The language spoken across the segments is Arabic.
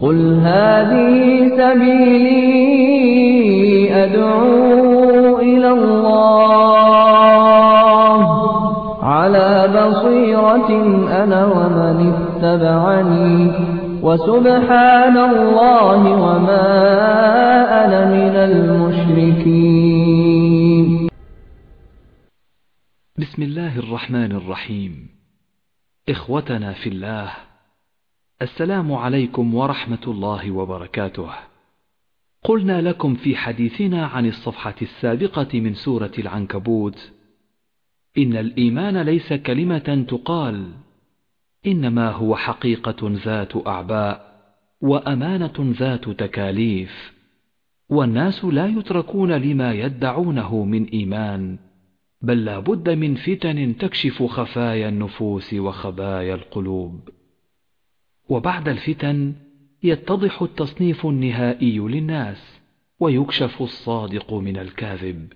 قل هذه سبيلي أدعو إلى الله على بصيرة أنا ومن اتبعني وسبحان الله وما أنا من المشركين. بسم الله الرحمن الرحيم. إخوتنا في الله، السلام عليكم ورحمة الله وبركاته. قلنا لكم في حديثنا عن الصفحة السابقة من سورة العنكبوت إن الإيمان ليس كلمة تقال، إنما هو حقيقة ذات أعباء وأمانة ذات تكاليف، والناس لا يتركون لما يدعونه من إيمان، بل لا بد من فتن تكشف خفايا النفوس وخبايا القلوب. وبعد الفتن يتضح التصنيف النهائي للناس، ويكشف الصادق من الكاذب.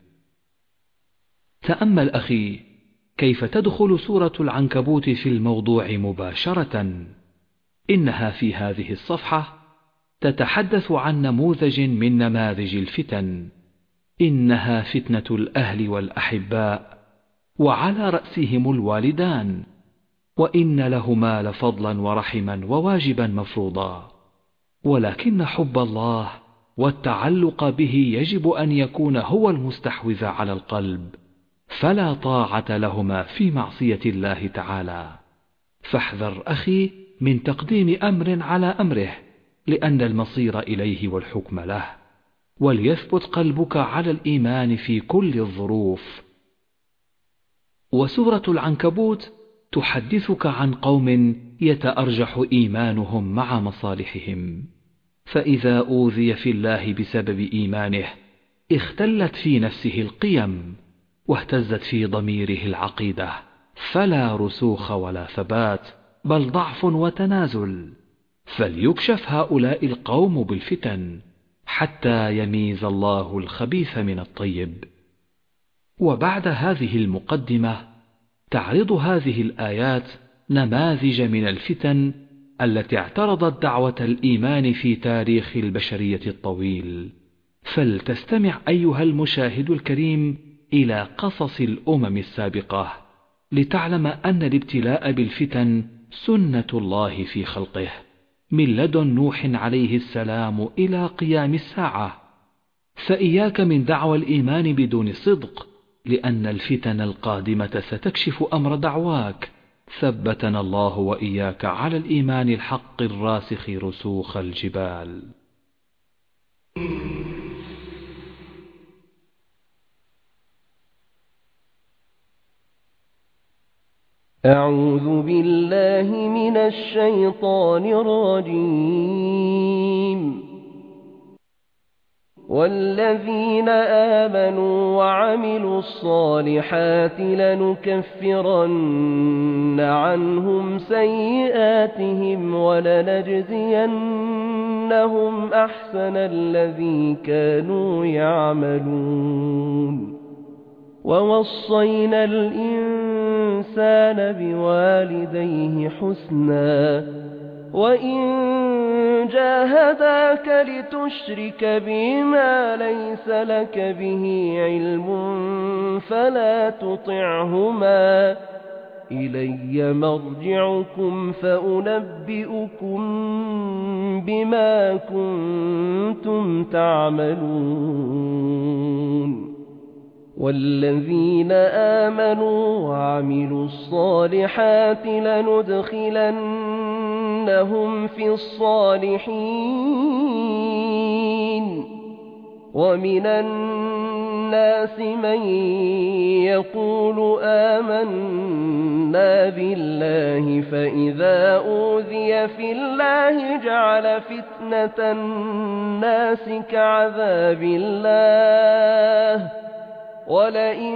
تأمل أخي كيف تدخل سورة العنكبوت في الموضوع مباشرة. إنها في هذه الصفحة تتحدث عن نموذج من نماذج الفتن، إنها فتنة الأهل والأحباء، وعلى رأسهم الوالدان، وإن لهما لفضلا ورحما وواجبا مفروضا، ولكن حب الله والتعلق به يجب أن يكون هو المستحوذ على القلب، فلا طاعة لهما في معصية الله تعالى. فاحذر أخي من تقديم أمر على أمره، لأن المصير إليه والحكم له، وليثبت قلبك على الإيمان في كل الظروف. وسورة العنكبوت تحدثك عن قوم يتأرجح إيمانهم مع مصالحهم، فإذا أوذي في الله بسبب إيمانه اختلت في نفسه القيم، واهتزت في ضميره العقيدة، فلا رسوخ ولا ثبات، بل ضعف وتنازل. فليكشف هؤلاء القوم بالفتن حتى يميز الله الخبيث من الطيب. وبعد هذه المقدمة تعرض هذه الآيات نماذج من الفتن التي اعترضت دعوة الإيمان في تاريخ البشرية الطويل. فلتستمع أيها المشاهد الكريم إلى قصص الأمم السابقة، لتعلم أن الابتلاء بالفتن سنة الله في خلقه، من لدن نوح عليه السلام إلى قيام الساعة. فإياك من دعوى الإيمان بدون صدق، لأن الفتن القادمة ستكشف أمر دعواك. ثبتنا الله وإياك على الإيمان الحق الراسخ رسوخ الجبال. أعوذ بالله من الشيطان الرجيم. والذين آمنوا وعملوا الصالحات لنكفرن عنهم سيئاتهم ولنجزينهم أحسن الذي كانوا يعملون. ووصينا الإنسان بوالديه حسنا وإن جاهداك لتشرك بما ليس لك به علم فلا تطعهما، إلي مرجعكم فأنبئكم بما كنتم تعملون. والذين آمنوا وعملوا الصالحات لندخلنهم في الصالحين. ومن الناس من يقول آمنا بالله فإذا أوذي في الله جعل فتنة الناس كعذاب الله، ولئن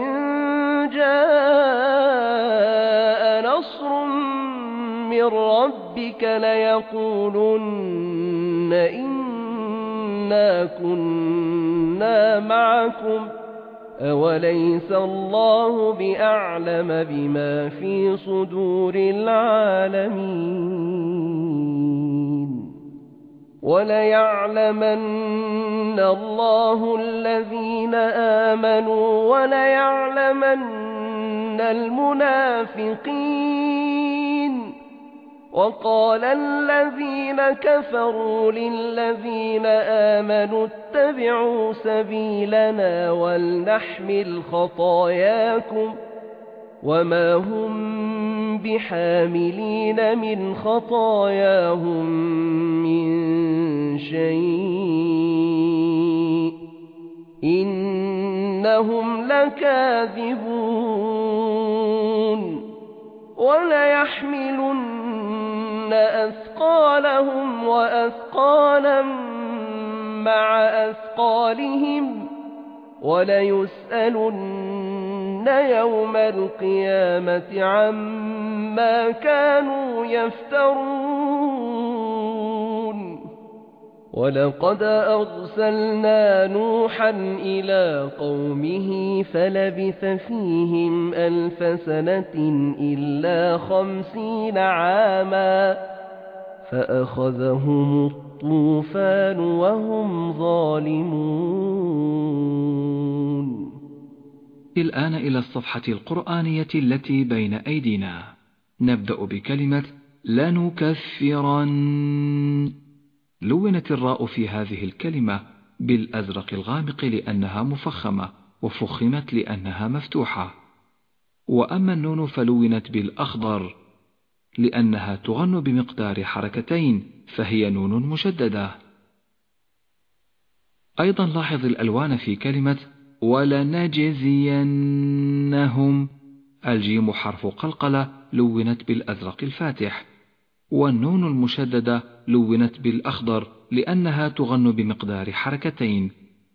جاء نصر من ربك ليقولن إنا كنا معكم أوليس الله بأعلم بما في صدور العالمين. وليعلمن الله الذين آمنوا وليعلمن المنافقين. وقال الذين كفروا للذين آمنوا اتبعوا سبيلنا ولنحمل خطاياكم وما هم بحاملين من خطاياهم من شيء إنهم لكاذبون. وليحملن أثقالهم وأثقالا مع أثقالهم وليسألن يوم القيامة عما كانوا يفترون. ولقد أرسلنا نوحا إلى قومه فلبث فيهم 1000 سنة إلا 50 عاما فأخذهم الطوفان وهم ظالمون. الآن إلى الصفحة القرآنية التي بين أيدينا. نبدأ بكلمة لنكفرن. لونت الراء في هذه الكلمة بالأزرق الغامق لأنها مفخمة، وفخمت لأنها مفتوحة. وأما النون فلونت بالأخضر لأنها تغن بمقدار حركتين، فهي نون مشددة. أيضا لاحظ الألوان في كلمة ولنجزينهم. الجيم حرف قلقلة لونت بالأزرق الفاتح، والنون المشددة لونت بالأخضر لأنها تغن بمقدار حركتين.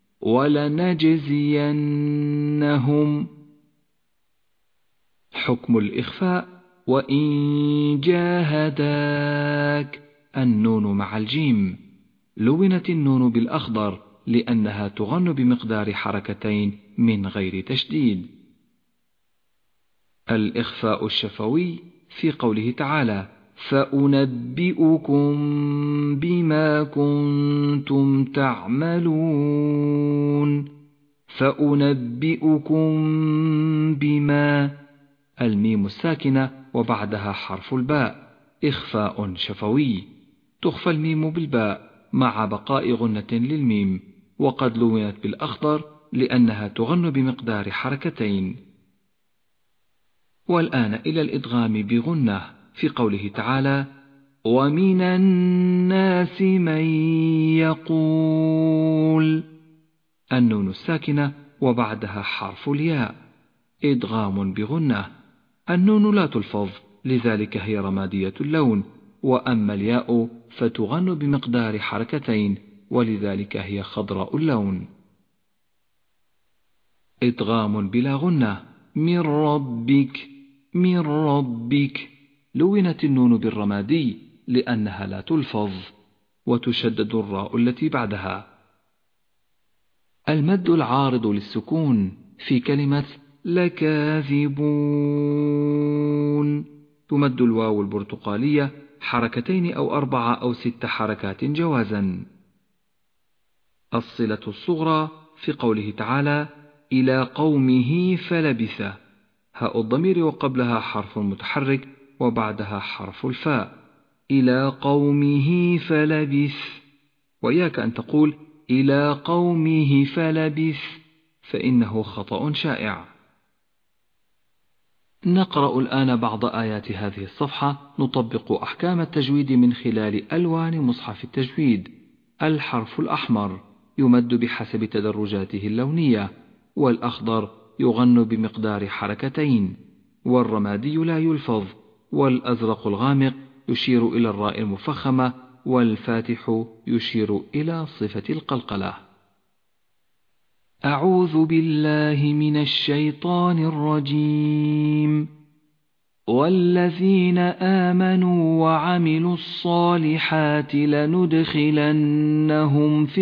ولنجزينهم. حكم الإخفاء وإن جاهداك. النون مع الجيم. لونت النون بالأخضر لأنها تغن بمقدار حركتين من غير تشديد. الإخفاء الشفوي في قوله تعالى فأنبئكم بما كنتم تعملون. فأنبئكم بما. الميم الساكنة وبعدها حرف الباء. إخفاء شفوي. تخفى الميم بالباء مع بقاء غنة للميم، وقد لونت بالأخضر لأنها تغن بمقدار حركتين. والآن إلى الإدغام بغنة في قوله تعالى ومن الناس من يقول. النون الساكنة وبعدها حرف الياء. إدغام بغنة. النون لا تلفظ لذلك هي رمادية اللون، وأما الياء فتغن بمقدار حركتين ولذلك هي خضراء اللون. إدغام بلا غنة. من ربك. من ربك. لونت النون بالرمادي لأنها لا تلفظ، وتشدد الراء التي بعدها. المد العارض للسكون في كلمة لكاذبون. تمد الواو البرتقالية حركتين أو 4 أو 6 حركات جوازا. الصلة الصغرى في قوله تعالى إلى قومه فلبث. هاء الضمير وقبلها حرف متحرك وبعدها حرف الفاء. إلى قومه فلبث. وإياك أن تقول إلى قومه فلبث، فإنه خطأ شائع. نقرأ الآن بعض آيات هذه الصفحة نطبق أحكام التجويد من خلال ألوان مصحف التجويد. الحرف الأحمر يمد بحسب تدرجاته اللونية، والأخضر يغن بمقدار حركتين، والرمادي لا يلفظ، والأزرق الغامق يشير إلى الراء المفخمة، والفاتح يشير إلى صفة القلقلة. أعوذ بالله من الشيطان الرجيم. والذين آمنوا وعملوا الصالحات لندخلنهم في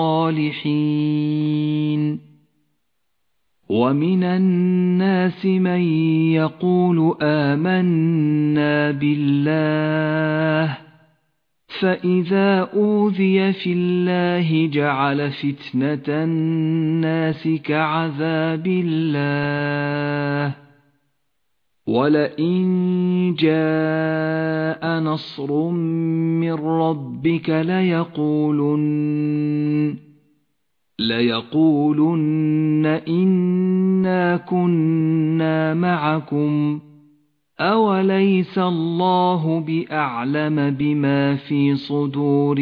الصالحين. ومن الناس من يقول آمنا بالله فإذا أوذي في الله جعل فتنة الناس كعذاب الله ولئن جاء نصر من ربك ليقولن إنا كنا معكم أوليس الله بأعلم بما في صدور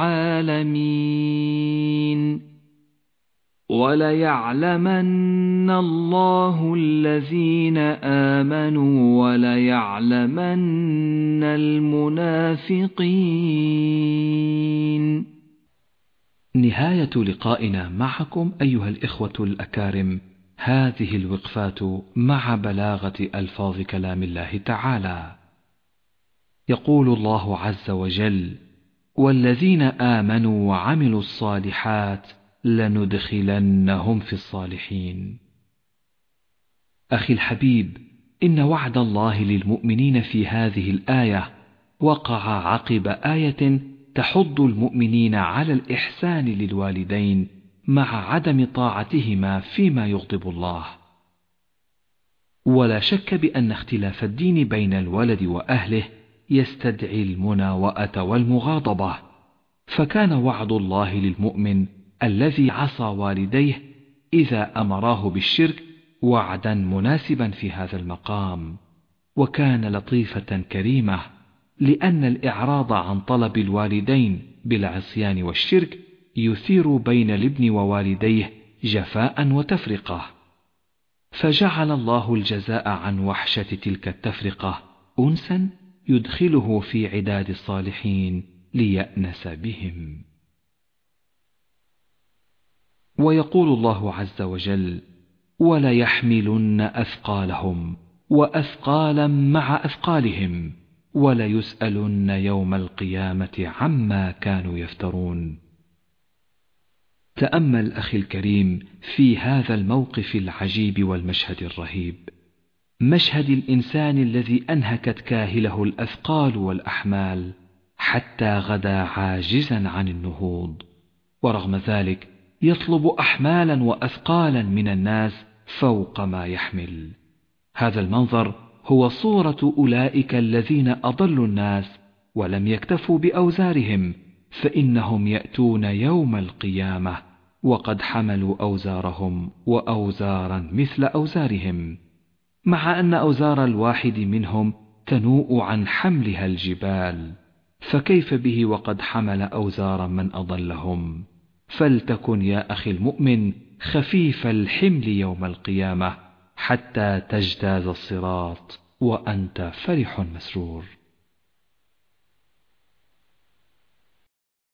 العالمين وليعلمن الله الذين آمنوا وليعلمن المنافقين. نهاية لقائنا معكم أيها الإخوة الأكارم هذه الوقفات مع بلاغة ألفاظ كلام الله تعالى. يقول الله عز وجل: والذين آمنوا وعملوا الصالحات لندخلنهم في الصالحين. أخي الحبيب، إن وعد الله للمؤمنين في هذه الآية وقع عقب آية تحض المؤمنين على الإحسان للوالدين مع عدم طاعتهما فيما يغضب الله. ولا شك بأن اختلاف الدين بين الولد وأهله يستدعي المناوئة والمغاضبة، فكان وعد الله للمؤمن الذي عصى والديه إذا أمراه بالشرك وعدا مناسبا في هذا المقام، وكان لطيفة كريمة، لأن الإعراض عن طلب الوالدين بالعصيان والشرك يثير بين الابن ووالديه جفاء وتفرقة، فجعل الله الجزاء عن وحشة تلك التفرقة أنسا يدخله في عداد الصالحين ليأنس بهم. ويقول الله عز وجل: وليحملن أثقالهم وأثقالا مع أثقالهم وليسألن يوم القيامة عما كانوا يفترون. تأمل أخي الكريم في هذا الموقف العجيب والمشهد الرهيب، مشهد الإنسان الذي أنهكت كاهله الأثقال والأحمال حتى غدا عاجزا عن النهوض، ورغم ذلك يطلب أحمالا وأثقالا من الناس فوق ما يحمل. هذا المنظر هو صورة أولئك الذين أضلوا الناس ولم يكتفوا بأوزارهم، فإنهم يأتون يوم القيامة وقد حملوا أوزارهم وأوزارا مثل أوزارهم، مع أن أوزار الواحد منهم تنوء عن حملها الجبال، فكيف به وقد حمل أوزارا من أضلهم؟ فلتكن يا أخي المؤمن خفيف الحمل يوم القيامة حتى تجتاز الصراط وأنت فرح مسرور.